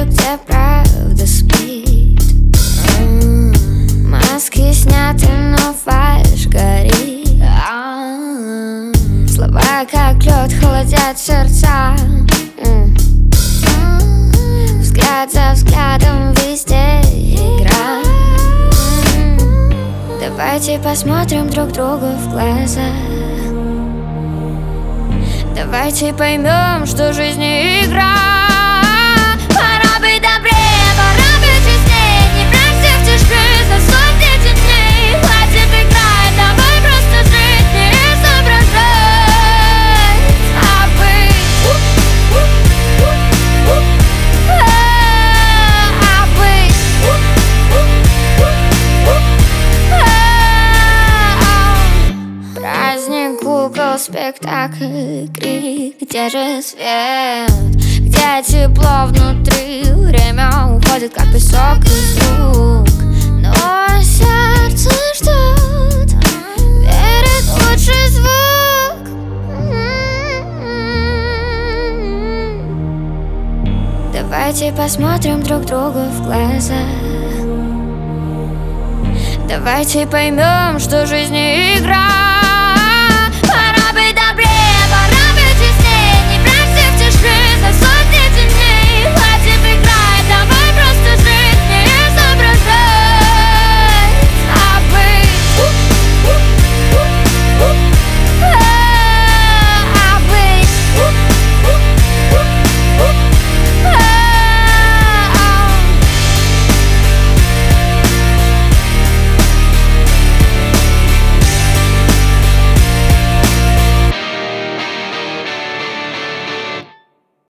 танцую, где правда спит. Маски сняты, но фальшь горит. Слова как лед холодят сердца. Взгляд за взглядом везде игра. Давайте посмотрим друг другу в глаза. Давайте поймем, что жизнь не игра. Пора быть добрее, пора быть честнее. Не брать всех тишины за сотни дней. Хватит играть, давай просто жить, не изображать, а быть. Праздник кукол, спектакль, крик. Где же свет? Где тепло внутри? Время уходит, как песок и звук. Но сердце ждет, верит в лучший звук. Давайте посмотрим друг другу в глаза. Давайте поймем, что жизнь не игра.